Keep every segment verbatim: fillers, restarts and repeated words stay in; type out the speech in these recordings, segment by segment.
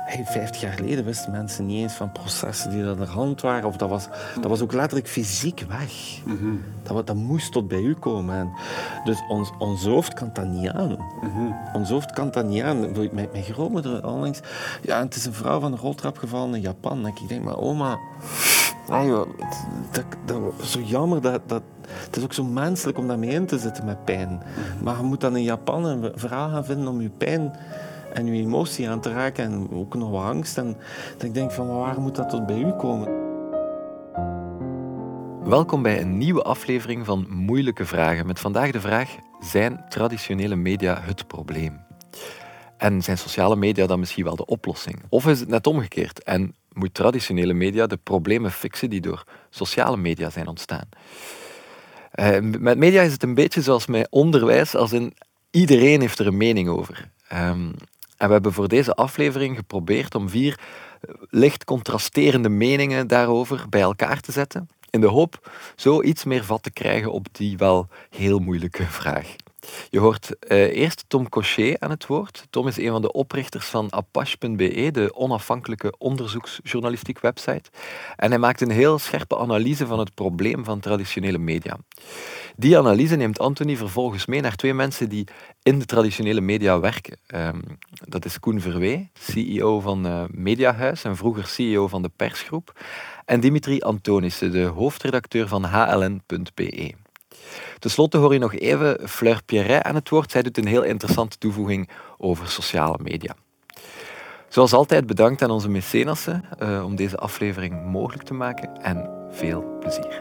Hey, vijftig jaar geleden wisten mensen niet eens van processen die aan de hand waren. Of dat, was, dat was ook letterlijk fysiek weg. Mm-hmm. Dat, dat moest tot bij u komen. En dus ons, ons hoofd kan dat niet aan. Mm-hmm. Ons hoofd kan dat niet aan. Mijn, mijn grootmoeder onlangs... Ja, het is een vrouw van de roltrap gevallen in Japan. En ik denk, maar oma... Ah, joh, dat, dat, dat is zo jammer. Dat, dat, het is ook zo menselijk om daarmee in te zitten met pijn. Mm-hmm. Maar je moet dan in Japan een verhaal gaan vinden om je pijn... en je emotie aan te raken en ook nog wat angst. En dat ik denk van, waar moet dat tot bij u komen? Welkom bij een nieuwe aflevering van Moeilijke Vragen. Met vandaag de vraag, zijn traditionele media het probleem? En zijn sociale media dan misschien wel de oplossing? Of is het net omgekeerd en moet traditionele media de problemen fixen die door sociale media zijn ontstaan? Uh, met media is het een beetje zoals met onderwijs, als in iedereen heeft er een mening over. Um, En we hebben voor deze aflevering geprobeerd om vier licht contrasterende meningen daarover bij elkaar te zetten, in de hoop zo iets meer vat te krijgen op die wel heel moeilijke vraag. Je hoort uh, eerst Tom Cochet aan het woord. Tom is een van de oprichters van apache punt be, de onafhankelijke onderzoeksjournalistiek website. En hij maakt een heel scherpe analyse van het probleem van traditionele media. Die analyse neemt Anthony vervolgens mee naar twee mensen die in de traditionele media werken. Um, dat is Koen Verwee, C E O van uh, Mediahuis en vroeger C E O van de Persgroep. En Dimitri Antonissen, de hoofdredacteur van H L N punt be. Ten slotte hoor je nog even Fleur Pierret aan het woord. Zij doet een heel interessante toevoeging over sociale media. Zoals altijd bedankt aan onze mecenassen uh, om deze aflevering mogelijk te maken en veel plezier.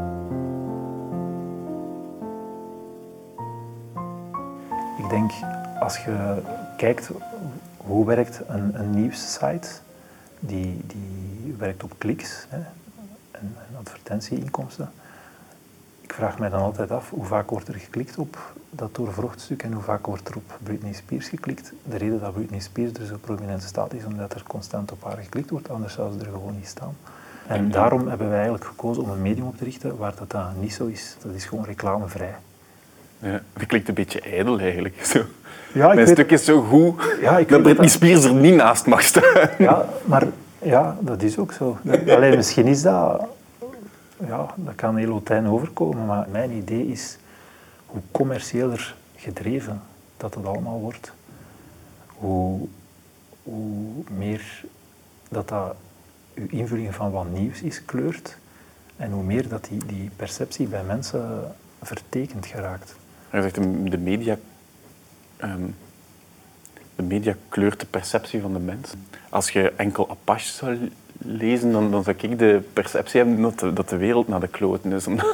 Ik denk, als je kijkt hoe werkt een, een nieuwssite, die, die werkt op kliks, hè, en, en advertentieinkomsten. Ik vraag mij dan altijd af, hoe vaak wordt er geklikt op dat doorvrocht stuk en hoe vaak wordt er op Britney Spears geklikt. De reden dat Britney Spears er zo prominent staat is omdat er constant op haar geklikt wordt, anders zou ze er gewoon niet staan. En daarom hebben wij eigenlijk gekozen om een medium op te richten waar dat, dat niet zo is. Dat is gewoon reclamevrij. Ja, dat klinkt een beetje ijdel eigenlijk. Zo. Ja, Mijn weet... stuk is zo goed ja, ik dat Britney dat... Spears er niet naast mag staan. Ja, maar ja, dat is ook zo. Alleen misschien is dat... Ja, dat kan heel hotijn overkomen, maar mijn idee is hoe commerciëler gedreven dat het allemaal wordt, hoe, hoe meer dat dat uw invulling van wat nieuws is kleurt en hoe meer dat die, die perceptie bij mensen vertekend geraakt. Je zegt de media, um, de media kleurt de perceptie van de mens. Als je enkel Apache zou lezen, dan, dan zou ik de perceptie hebben dat de, dat de wereld naar de kloten is. uh,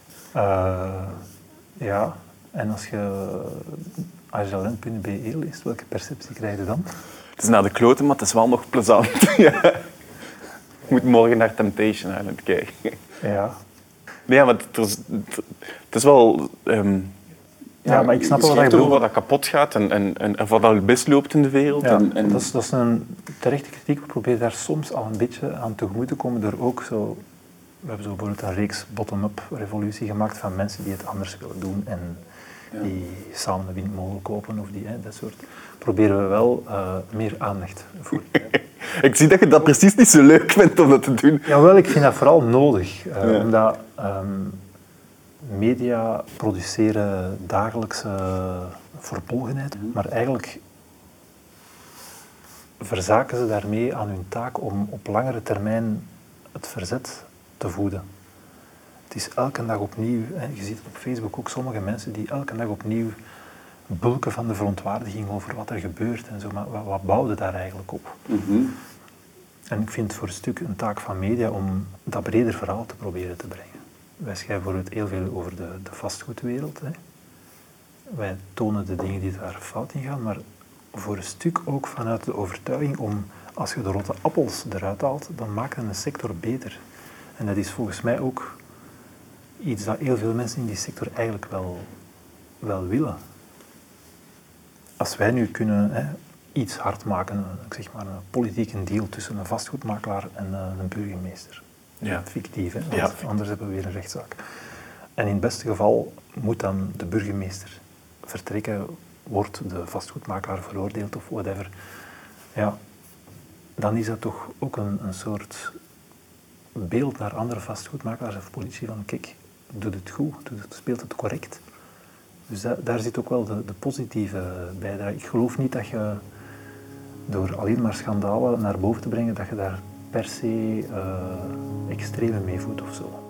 ja, en als je H L N punt be leest, welke perceptie krijg je dan? Het is naar de kloten, maar het is wel nog plezant. Ja. Je moet morgen naar Temptation Island kijken. Ja. Nee, maar het is, het is wel... Um, Ja, ja, maar ik snap wel wat je bedoelt. Over wat dat kapot gaat en, en, en, en wat al best loopt in de wereld. Ja, en, en... Dat, is, dat is een terechte kritiek. We proberen daar soms al een beetje aan tegemoet te komen door ook zo... We hebben zo bijvoorbeeld een reeks bottom-up revolutie gemaakt van mensen die het anders willen doen en ja. die samen een windmolen kopen of die, hè, dat soort. Proberen we wel uh, meer aandacht voor. Ik zie dat je dat precies niet zo leuk vindt om dat te doen. Jawel, ik vind dat vooral nodig. Uh, ja. Omdat... Um, media produceren dagelijkse verbolgenheid, mm-hmm. maar eigenlijk verzaken ze daarmee aan hun taak om op langere termijn het verzet te voeden. Het is elke dag opnieuw, hè, je ziet het op Facebook ook, sommige mensen die elke dag opnieuw bulken van de verontwaardiging over wat er gebeurt en zo, maar wat, wat bouwde daar eigenlijk op? Mm-hmm. En ik vind het voor een stuk een taak van media om dat breder verhaal te proberen te brengen. Wij schrijven bijvoorbeeld heel veel over de, de vastgoedwereld. Hè. Wij tonen de dingen die daar fout in gaan, maar voor een stuk ook vanuit de overtuiging om, als je de rotte appels eruit haalt, dan maakt het een sector beter. En dat is volgens mij ook iets dat heel veel mensen in die sector eigenlijk wel, wel willen. Als wij nu kunnen hè, iets hard maken, ik zeg maar een politieke deal tussen een vastgoedmakelaar en een burgemeester. Ja. Fictief, hè? Anders, ja. anders hebben we weer een rechtszaak. En in het beste geval moet dan de burgemeester vertrekken, wordt de vastgoedmakelaar veroordeeld of whatever. Ja. dan is dat toch ook een, een soort beeld naar andere vastgoedmakelaars of politie van kijk, doet het goed, doet het, speelt het correct. Dus da, daar zit ook wel de, de positieve bijdrage. Ik geloof niet dat je door alleen maar schandalen naar boven te brengen, dat je daar per se uh, extreme mee voedt of zo.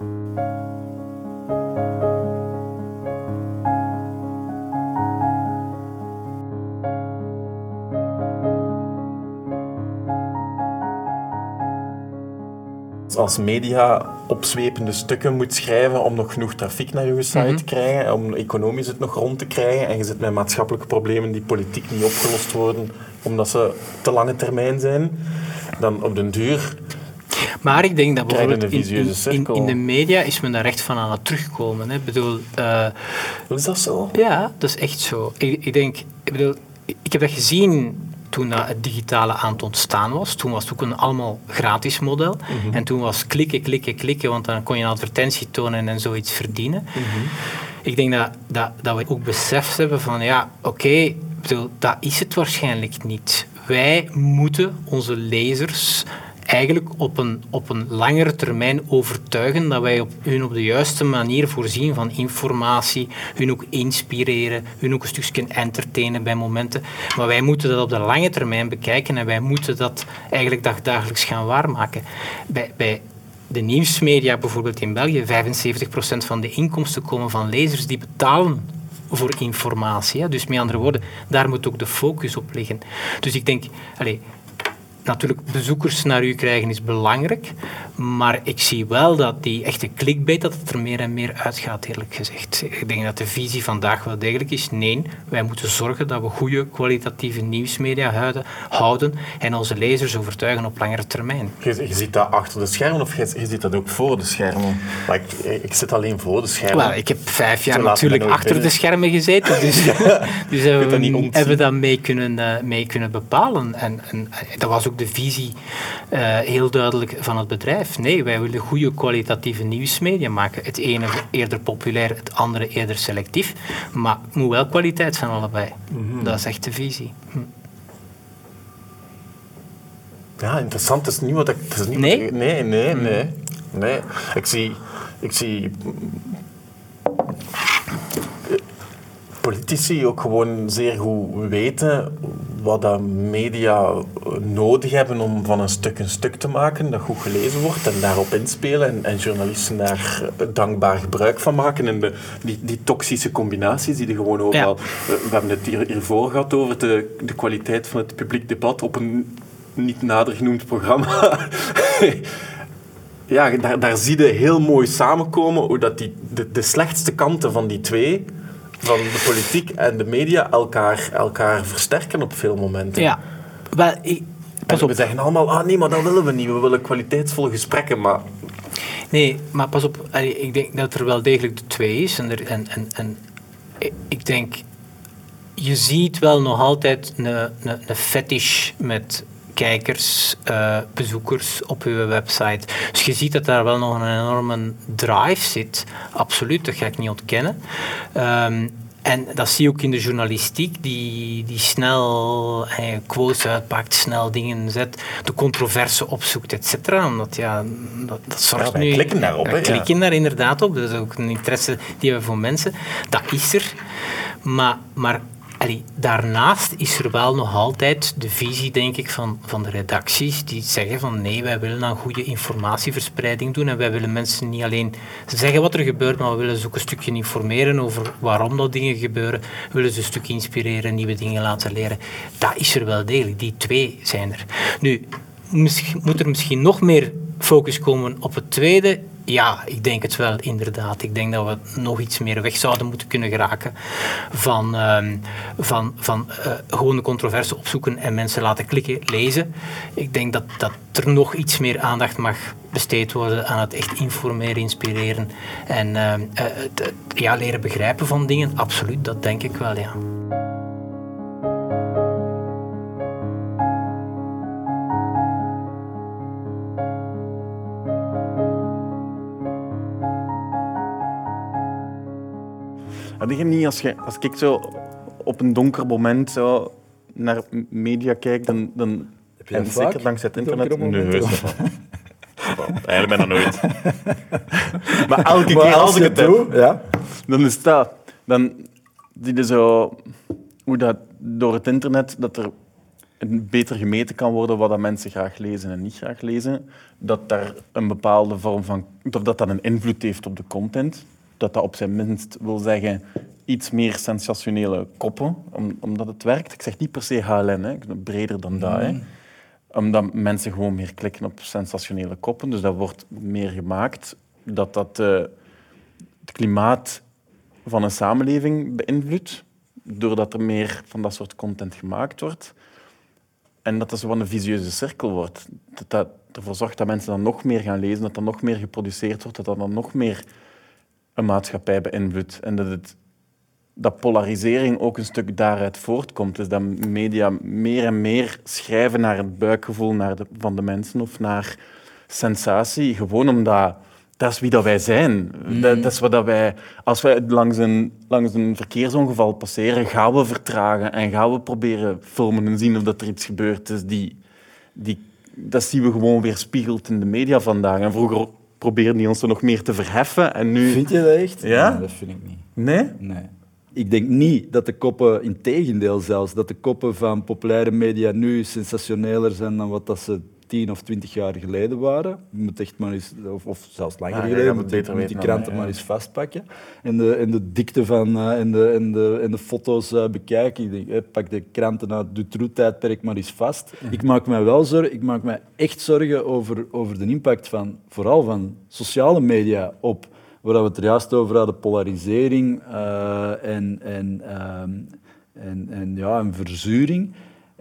Als media opzwepende stukken moet schrijven om nog genoeg trafiek naar je site mm-hmm. te krijgen, om economisch het nog rond te krijgen en je zit met maatschappelijke problemen die politiek niet opgelost worden omdat ze te lange termijn zijn, dan op den duur maar ik denk dat bijvoorbeeld een in, in, in de media is men daar echt van aan het terugkomen. Hè. Ik bedoel, uh, is dat zo? Ja, dat is echt zo. Ik, ik denk, ik bedoel, ik heb dat gezien toen het digitale aan het ontstaan was. Toen was het ook een allemaal gratis model. Mm-hmm. En toen was klikken, klikken, klikken, want dan kon je een advertentie tonen en zoiets verdienen. Mm-hmm. Ik denk dat, dat, dat we ook beseft hebben van, ja, oké, okay, dat is het waarschijnlijk niet. Wij moeten onze lezers eigenlijk op een, op een langere termijn overtuigen dat wij op, hun op de juiste manier voorzien van informatie, hun ook inspireren, hun ook een stukje entertainen bij momenten. Maar wij moeten dat op de lange termijn bekijken en wij moeten dat eigenlijk dag, dagelijks gaan waarmaken. Bij, bij de nieuwsmedia bijvoorbeeld in België, vijfenzeventig procent van de inkomsten komen van lezers die betalen voor informatie. Hè. Dus met andere woorden, daar moet ook de focus op liggen. Dus ik denk, allez, natuurlijk, bezoekers naar u krijgen is belangrijk, maar ik zie wel dat die echte clickbait, dat het er meer en meer uitgaat, eerlijk gezegd. Ik denk dat de visie vandaag wel degelijk is. Nee, wij moeten zorgen dat we goede, kwalitatieve nieuwsmedia houden, houden en onze lezers overtuigen op langere termijn. Je, je ziet dat achter de schermen of je, je ziet dat ook voor de schermen? Maar ik, ik zit alleen voor de schermen. Well, ik heb vijf jaar natuurlijk achter binnen. de schermen gezeten, dus, dus hebben we dat hebben dat mee kunnen, uh, mee kunnen bepalen. En, en dat was ook de visie uh, heel duidelijk van het bedrijf. Nee, wij willen goede kwalitatieve nieuwsmedia maken. Het ene eerder populair, het andere eerder selectief. Maar het moet wel kwaliteit zijn allebei. Mm-hmm. Dat is echt de visie. Hm. Ja, interessant. Het is niet wat ik... Het is niet nee? Wat ik, nee, nee, mm. nee, nee. Ik zie... Ik zie politici ook gewoon zeer goed weten wat dat media nodig hebben om van een stuk een stuk te maken dat goed gelezen wordt en daarop inspelen en, en journalisten daar dankbaar gebruik van maken en de, die, die toxische combinaties die er gewoon overal... Ja. We, we hebben het hier, hiervoor gehad over de, de kwaliteit van het publiek debat op een niet nader genoemd programma. Ja, daar, daar zie je heel mooi samenkomen hoe dat die, de, de slechtste kanten van die twee, van de politiek en de media, elkaar, elkaar versterken op veel momenten. Ja, wel, ik, pas op. We zeggen allemaal, ah nee, maar dat willen we niet. We willen kwaliteitsvolle gesprekken, maar... Nee, maar pas op, ik denk dat er wel degelijk de twee is. En, er, en, en, en ik denk, je ziet wel nog altijd een, een, een fetish met kijkers, uh, bezoekers op uw website. Dus je ziet dat daar wel nog een enorme drive zit. Absoluut, dat ga ik niet ontkennen. Um, en dat zie je ook in de journalistiek, die, die snel eh, quotes uitpakt, snel dingen zet, de controverse opzoekt, et cetera. Omdat ja, dat, dat zorgt ja, wij nu... klikken daarop. Wij hè, klikken ja. daar inderdaad op. Dat is ook een interesse die we hebben voor mensen. Dat is er. Maar... maar Allee, daarnaast is er wel nog altijd de visie, denk ik, van, van de redacties die zeggen van nee, wij willen een goede informatieverspreiding doen en wij willen mensen niet alleen zeggen wat er gebeurt, maar we willen ze ook een stukje informeren over waarom dat dingen gebeuren. We willen ze een stuk inspireren, nieuwe dingen laten leren. Dat is er wel degelijk. Die twee zijn er. Nu, moet er misschien nog meer focus komen op het tweede? Ja, ik denk het wel, inderdaad. Ik denk dat we nog iets meer weg zouden moeten kunnen geraken van, um, van, van uh, gewoon de controverse opzoeken en mensen laten klikken, lezen. Ik denk dat, dat er nog iets meer aandacht mag besteed worden aan het echt informeren, inspireren en uh, uh, t, ja, leren begrijpen van dingen. Absoluut, dat denk ik wel, ja. Had je niet, als, je, als ik zo op een donker moment zo naar media kijk, dan, dan heb Heb je En dat zeker vaak? dankzij het internet? Donkere Nee, momenten? heus niet. Eigenlijk bijna nooit. Maar elke Maar keer als ik je het heb, doet, ja. dan is dat... Dan zie je zo hoe dat door het internet dat er beter gemeten kan worden wat dat mensen graag lezen en niet graag lezen. Dat daar een bepaalde vorm van... Of dat dat een invloed heeft op de content. Dat dat op zijn minst wil zeggen iets meer sensationele koppen, om, omdat het werkt. Ik zeg niet per se H L N, hè. Breder dan dat. Hè. Omdat mensen gewoon meer klikken op sensationele koppen. Dus dat wordt meer gemaakt. Dat dat uh, het klimaat van een samenleving beïnvloedt, doordat er meer van dat soort content gemaakt wordt. En dat dat zo een visieuze cirkel wordt. Dat dat ervoor zorgt dat mensen dan nog meer gaan lezen, dat er nog meer geproduceerd wordt, dat dat dan nog meer een maatschappij beïnvloedt. En dat, het, dat polarisering ook een stuk daaruit voortkomt. Dus dat media meer en meer schrijven naar het buikgevoel naar de, van de mensen of naar sensatie. Gewoon omdat dat is wie dat wij zijn. Mm. Dat, dat is wat dat wij, als wij langs een, langs een verkeersongeval passeren, gaan we vertragen en gaan we proberen filmen en zien of dat er iets gebeurt. Dus die, die, dat zien we gewoon weer spiegeld in de media vandaag. En vroeger probeerden die ons er nog meer te verheffen. En nu... Vind je dat echt? Ja? Nee, dat vind ik niet. Nee? Nee. Ik denk niet dat de koppen, in tegendeel zelfs, dat de koppen van populaire media nu sensationeler zijn dan wat dat ze tien of twintig jaar geleden waren. Je moet echt maar eens, of, of zelfs langer Ja, geleden, ja, moet, beter moet die weten kranten dan, ja. maar eens vastpakken. En de, en de dikte van, uh, en, de, en, de, en de foto's uh, bekijken. Ik denk, eh, pak de kranten uit de Dutroux-tijdperk maar eens vast. Mm-hmm. Ik maak mij wel zorgen, ik maak mij echt zorgen over, over de impact van, vooral van sociale media op, waar we het er juist over hadden, polarisering uh, en, en, um, en, en, ja, en verzuring.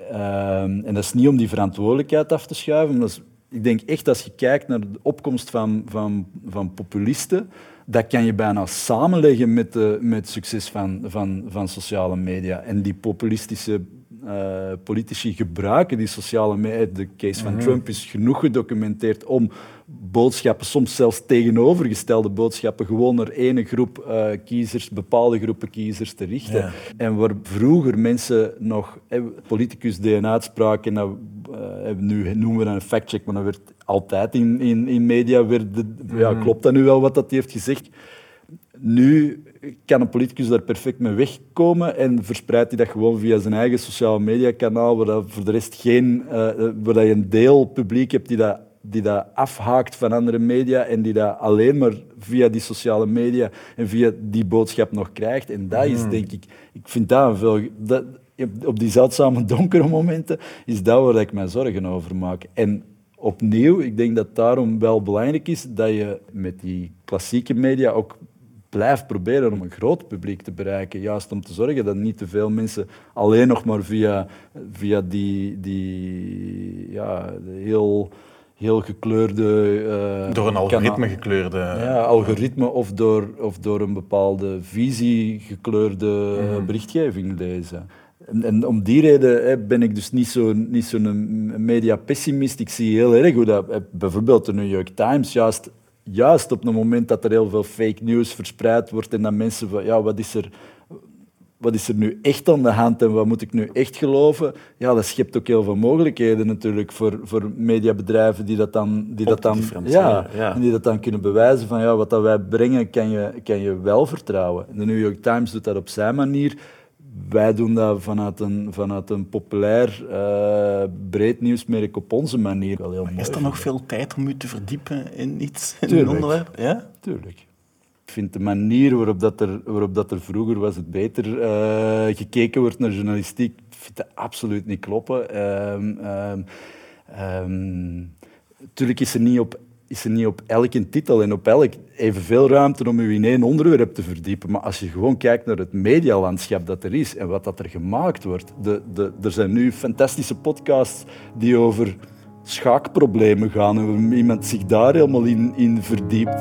Um, en dat is niet om die verantwoordelijkheid af te schuiven, maar dat is, ik denk echt, als je kijkt naar de opkomst van, van, van populisten, dat kan je bijna samenleggen met, de, met het succes van, van, van sociale media. En die populistische uh, politici gebruiken die sociale media. De case van mm-hmm. Trump is genoeg gedocumenteerd om boodschappen, soms zelfs tegenovergestelde boodschappen, gewoon naar ene groep uh, kiezers, bepaalde groepen kiezers te richten. Ja. En waar vroeger mensen nog, eh, politicus deed een uitspraak, en dat, uh, nu noemen we dat een factcheck, maar dat werd altijd in, in, in media, werd de, mm. ja, klopt dat nu wel wat dat hij heeft gezegd? Nu kan een politicus daar perfect mee wegkomen en verspreidt hij dat gewoon via zijn eigen sociale mediakanaal, waar dat voor de rest geen, uh, waar dat je een deel publiek hebt die dat die dat afhaakt van andere media en die dat alleen maar via die sociale media en via die boodschap nog krijgt. En dat is, denk ik... Ik vind dat een veel... Dat, op die zeldzame donkere momenten is dat waar ik mij zorgen over maak. En opnieuw, ik denk dat daarom wel belangrijk is dat je met die klassieke media ook blijft proberen om een groot publiek te bereiken. Juist om te zorgen dat niet te veel mensen alleen nog maar via, via die, die ja, heel... heel gekleurde... Uh, door een algoritme gekleurde... Ja, algoritme of door, of door een bepaalde visie gekleurde mm. berichtgeving lezen. En, en om die reden hè, ben ik dus niet zo'n niet zo'n media-pessimist. Ik zie heel erg hoe dat... Bijvoorbeeld de New York Times, juist, juist op het moment dat er heel veel fake news verspreid wordt en dat mensen van, ja, wat is er... Wat is er nu echt aan de hand en wat moet ik nu echt geloven? Ja, dat schept ook heel veel mogelijkheden natuurlijk voor, voor mediabedrijven die dat dan, die dat dan, ja, ja. En die dat dan kunnen bewijzen van ja, wat dat wij brengen kan je, kan je wel vertrouwen. De New York Times doet dat op zijn manier. Wij doen dat vanuit een, vanuit een populair, uh, breed nieuwsmerk op onze manier. Wel heel mooi. Is er nog veel tijd om u te verdiepen in iets, in Tuurlijk. een onderwerp? Ja? Tuurlijk. Ik vind de manier waarop, dat er, waarop dat er vroeger was het beter uh, gekeken wordt naar journalistiek, ik vind dat absoluut niet kloppen. Um, um, um, tuurlijk is er, niet op, is er niet op elke titel en op elk evenveel ruimte om u in één onderwerp te verdiepen. Maar als je gewoon kijkt naar het medialandschap dat er is en wat dat er gemaakt wordt. De, de, er zijn nu fantastische podcasts die over schaakproblemen gaan en waar iemand zich daar helemaal in, in verdiept.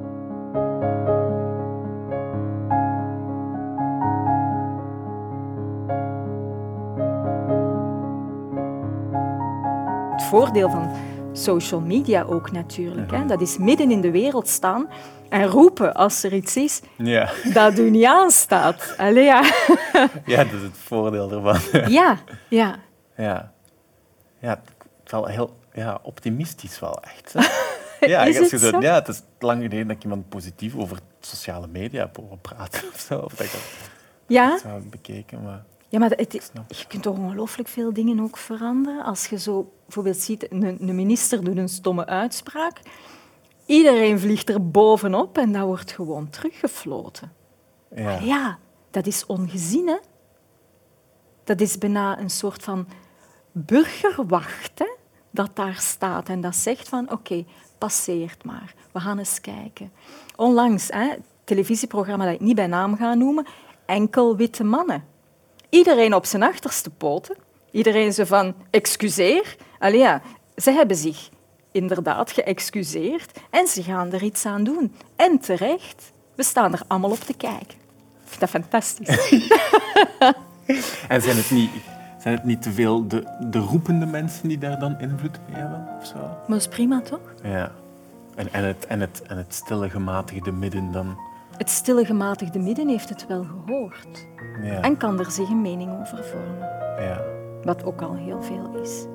Voordeel van social media ook natuurlijk. Hè. Dat is midden in de wereld staan en roepen als er iets is ja. dat u niet aanstaat. Allee, ja. ja, dat is het voordeel ervan. ja, ja. ja. Ja, wel heel ja, optimistisch wel echt. Hè? Ja, Is als het je zo? Ja, het is lang geleden dat ik iemand positief over sociale media heb horen praten of zo. Of dat ik dat Ja? zou hebben bekeken. Maar Ja, maar het, snap. je kunt toch ongelooflijk veel dingen ook veranderen. Als je zo bijvoorbeeld ziet, een, een minister doet een stomme uitspraak. Iedereen vliegt er bovenop en dat wordt gewoon teruggefloten. Ja. Maar ja, dat is ongezien, hè? Dat is bijna een soort van burgerwacht, hè, dat daar staat en dat zegt van oké, okay, passeert maar, we gaan eens kijken. Onlangs, hè, een televisieprogramma dat ik niet bij naam ga noemen, enkel witte mannen. Iedereen op zijn achterste poten. Iedereen zo van, excuseer. Allee, ja, ze hebben zich inderdaad geëxcuseerd en ze gaan er iets aan doen. En terecht, we staan er allemaal op te kijken. Ik vind dat fantastisch. En zijn het niet, zijn het niet te veel de, de roepende mensen die daar dan invloed mee hebben? Of zo? Maar dat is prima, toch? Ja. En, en, het, en, het, en het stille, gematigde midden dan... Het stille, gematigde midden heeft het wel gehoord. Ja. En kan er zich een mening over vormen. Ja. Wat ook al heel veel is.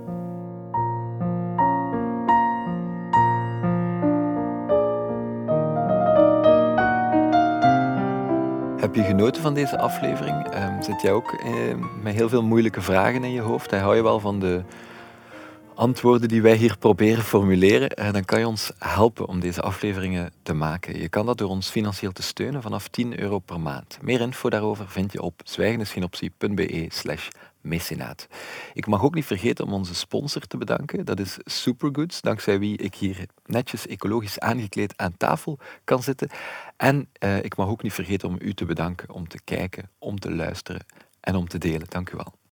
Heb je genoten van deze aflevering? Um, zit jij ook eh, met heel veel moeilijke vragen in je hoofd? Hou je wel van de antwoorden die wij hier proberen formuleren? Uh, dan kan je ons helpen om deze afleveringen te maken. Je kan dat door ons financieel te steunen vanaf tien euro per maand. Meer info daarover vind je op zwijgendesgenoptie.be slash mecenaat. Ik mag ook niet vergeten om onze sponsor te bedanken. Dat is Supergoods, dankzij wie ik hier netjes ecologisch aangekleed aan tafel kan zitten. En uh, ik mag ook niet vergeten om u te bedanken om te kijken, om te luisteren en om te delen. Dank u wel.